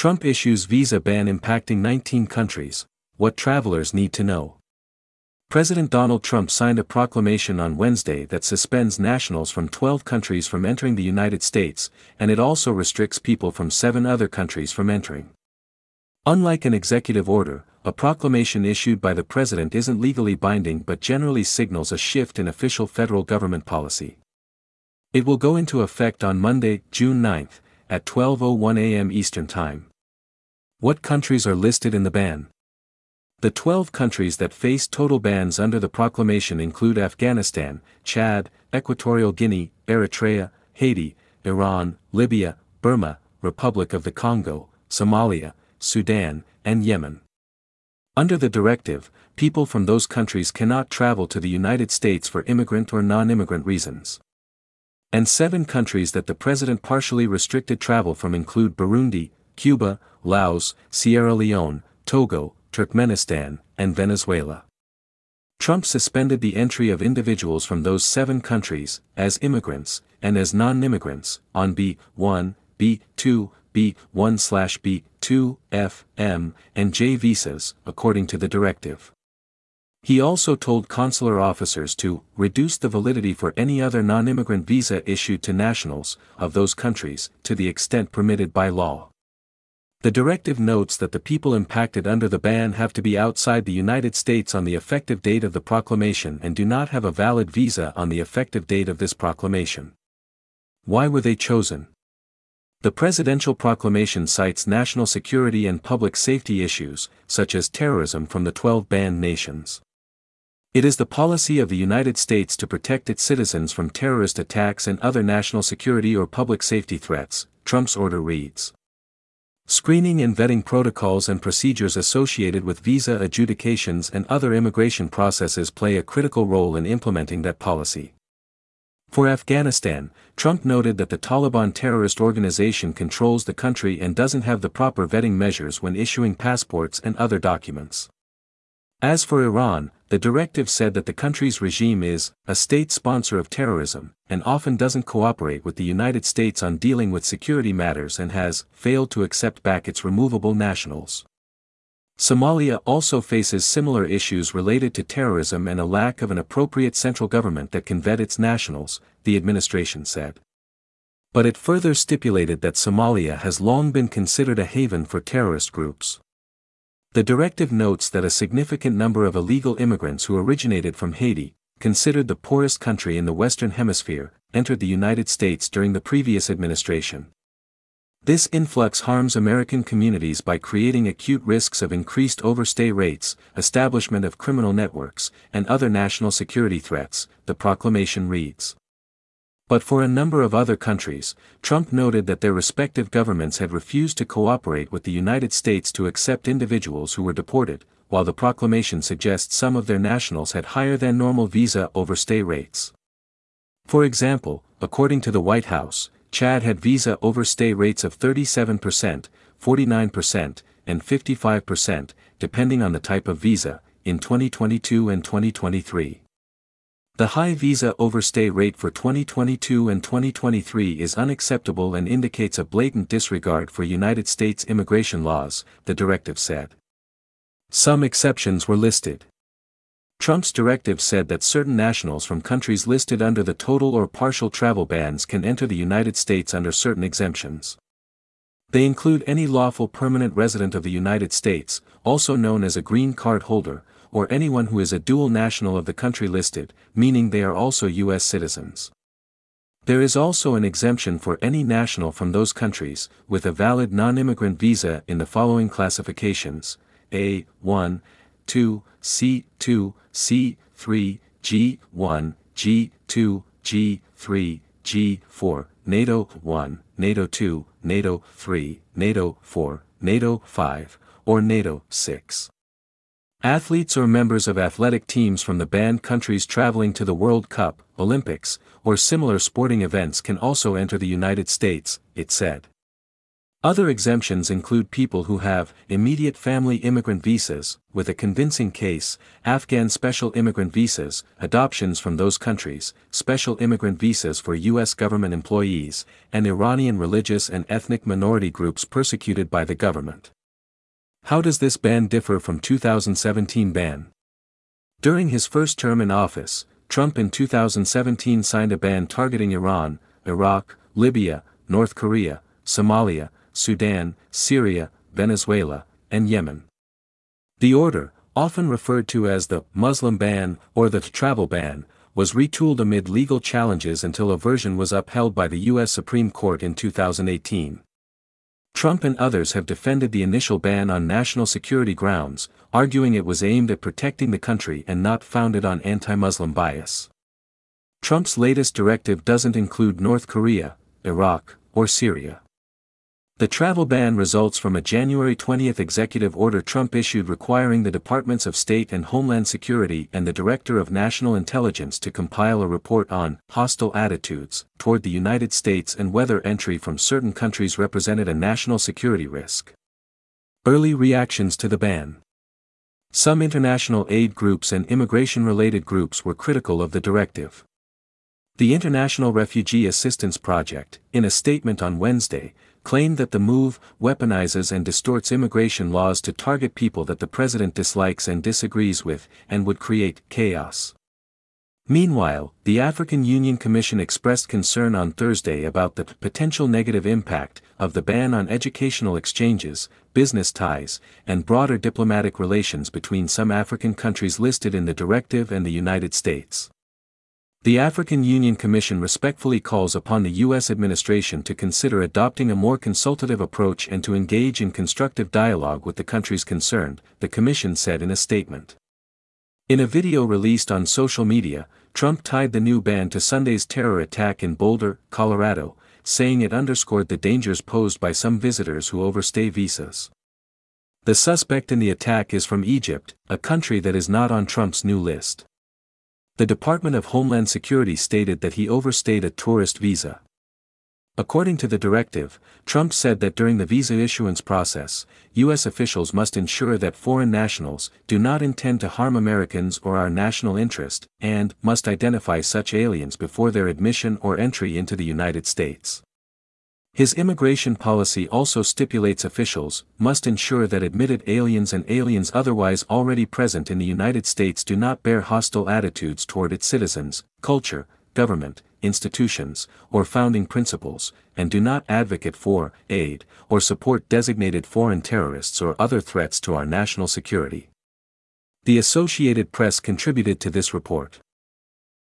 Trump issues visa ban impacting 19 countries, what travelers need to know. President Donald Trump signed a proclamation on Wednesday that suspends nationals from 12 countries from entering the United States, and it also restricts people from 7 other countries from entering. Unlike an executive order, a proclamation issued by the president isn't legally binding but generally signals a shift in official federal government policy. It will go into effect on Monday, June 9, at 12:01 a.m. Eastern Time. What countries are listed in the ban? The 12 countries that face total bans under the proclamation include Afghanistan, Chad, Equatorial Guinea, Eritrea, Haiti, Iran, Libya, Burma, Republic of the Congo, Somalia, Sudan, and Yemen. Under the directive, people from those countries cannot travel to the United States for immigrant or non-immigrant reasons. And 7 countries that the president partially restricted travel from include Burundi, Cuba, Laos, Sierra Leone, Togo, Turkmenistan, and Venezuela. Trump suspended the entry of individuals from those 7 countries, as immigrants, and as non-immigrants, on B-1, B-2, B-1/B-2, F, M, and J visas, according to the directive. He also told consular officers to reduce the validity for any other non-immigrant visa issued to nationals of those countries, to the extent permitted by law. The directive notes that the people impacted under the ban have to be outside the United States on the effective date of the proclamation and do not have a valid visa on the effective date of this proclamation. Why were they chosen? The presidential proclamation cites national security and public safety issues, such as terrorism from the 12 banned nations. It is the policy of the United States to protect its citizens from terrorist attacks and other national security or public safety threats, Trump's order reads. Screening and vetting protocols and procedures associated with visa adjudications and other immigration processes play a critical role in implementing that policy. For Afghanistan, Trump noted that the Taliban terrorist organization controls the country and doesn't have the proper vetting measures when issuing passports and other documents. As for Iran, the directive said that the country's regime is a state sponsor of terrorism, and often doesn't cooperate with the United States on dealing with security matters and has failed to accept back its removable nationals. Somalia also faces similar issues related to terrorism and a lack of an appropriate central government that can vet its nationals, the administration said. But it further stipulated that Somalia has long been considered a haven for terrorist groups. The directive notes that a significant number of illegal immigrants who originated from Haiti, considered the poorest country in the Western Hemisphere, entered the United States during the previous administration. This influx harms American communities by creating acute risks of increased overstay rates, establishment of criminal networks, and other national security threats, the proclamation reads. But for a number of other countries, Trump noted that their respective governments had refused to cooperate with the United States to accept individuals who were deported, while the proclamation suggests some of their nationals had higher than normal visa overstay rates. For example, according to the White House, Chad had visa overstay rates of 37%, 49%, and 55%, depending on the type of visa, in 2022 and 2023. The high visa overstay rate for 2022 and 2023 is unacceptable and indicates a blatant disregard for United States immigration laws, the directive said. Some exceptions were listed. Trump's directive said that certain nationals from countries listed under the total or partial travel bans can enter the United States under certain exemptions. They include any lawful permanent resident of the United States, also known as a green card holder, or anyone who is a dual national of the country listed, meaning they are also U.S. citizens. There is also an exemption for any national from those countries, with a valid non-immigrant visa in the following classifications: A1, 2, C2, C3, G1, G2, G3, G4, NATO 1, NATO 2, NATO 3, NATO 4, NATO 5, or NATO 6. Athletes or members of athletic teams from the banned countries traveling to the World Cup, Olympics, or similar sporting events can also enter the United States, it said. Other exemptions include people who have immediate family immigrant visas, with a convincing case, Afghan special immigrant visas, adoptions from those countries, special immigrant visas for U.S. government employees, and Iranian religious and ethnic minority groups persecuted by the government. How does this ban differ from 2017 ban? During his first term in office, Trump in 2017 signed a ban targeting Iran, Iraq, Libya, North Korea, Somalia, Sudan, Syria, Venezuela, and Yemen. The order, often referred to as the Muslim ban or the travel ban, was retooled amid legal challenges until a version was upheld by the U.S. Supreme Court in 2018. Trump and others have defended the initial ban on national security grounds, arguing it was aimed at protecting the country and not founded on anti-Muslim bias. Trump's latest directive doesn't include North Korea, Iraq, or Syria. The travel ban results from a January 20 executive order Trump issued requiring the Departments of State and Homeland Security and the Director of National Intelligence to compile a report on hostile attitudes toward the United States and whether entry from certain countries represented a national security risk. Early reactions to the ban. Some international aid groups and immigration-related groups were critical of the directive. The International Refugee Assistance Project, in a statement on Wednesday, claimed that the move weaponizes and distorts immigration laws to target people that the president dislikes and disagrees with, and would create chaos. Meanwhile, the African Union Commission expressed concern on Thursday about the potential negative impact of the ban on educational exchanges, business ties, and broader diplomatic relations between some African countries listed in the directive and the United States. The African Union Commission respectfully calls upon the U.S. administration to consider adopting a more consultative approach and to engage in constructive dialogue with the countries concerned, the Commission said in a statement. In a video released on social media, Trump tied the new ban to Sunday's terror attack in Boulder, Colorado, saying it underscored the dangers posed by some visitors who overstay visas. The suspect in the attack is from Egypt, a country that is not on Trump's new list. The Department of Homeland Security stated that he overstayed a tourist visa. According to the directive, Trump said that during the visa issuance process, U.S. officials must ensure that foreign nationals do not intend to harm Americans or our national interest, and must identify such aliens before their admission or entry into the United States. His immigration policy also stipulates officials must ensure that admitted aliens and aliens otherwise already present in the United States do not bear hostile attitudes toward its citizens, culture, government, institutions, or founding principles, and do not advocate for, aid, or support designated foreign terrorists or other threats to our national security. The Associated Press contributed to this report.